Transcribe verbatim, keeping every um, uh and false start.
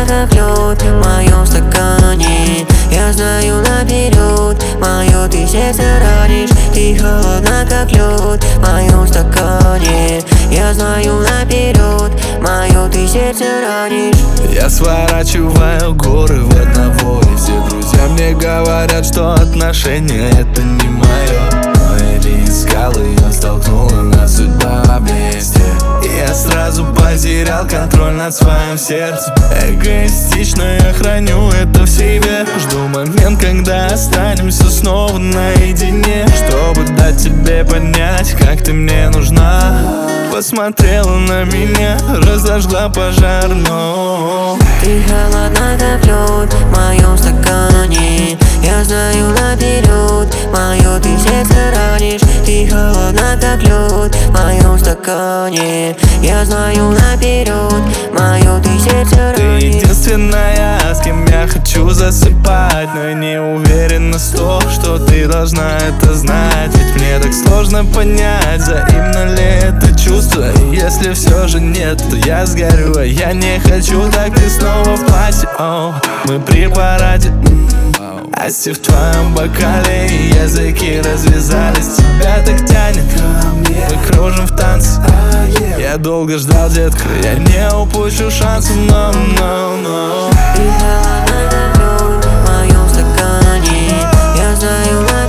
как лед в моем стакане. Я знаю наперед, мое ты сердце ранишь. Ты холодна, как лед в моем стакане. Я знаю наперед, мое ты сердце ранишь. Я сворачиваю горы в одного, и все друзья мне говорят, что отношения это не мое. Но я не искал ее, столкнула нас судьба вместе. И я сразу потерял контроль над своим сердцем. Эгоистично я храню это в себе. Жду момент, когда останемся снова наедине, чтобы дать тебе понять, как ты мне нужна. Посмотрела на меня, разожгла пожар, но ты холодна, как лед в моем стакане. Я знаю наперед, мое ты сердце ранишь. Ты холодна, как лед в моем стакане. Я знаю наперед, мое ты сердце ранишь. Ты единственная, с кем я хочу засыпать, но я не уверен на сто, что ты должна это знать. Ведь мне так сложно понять, взаимно ли это чувство. И если все же нет, то я сгорю, а я не хочу. Так ты снова в платье, oh, мы при параде, асти в твоем бокале, и языки развязались. Тебя так тянет, мы кружим в танце. Я долго ждал, детка, я не упущу шанс, но, но, но. Ты холодна, как лед в моем стакане. Я знаю наперед,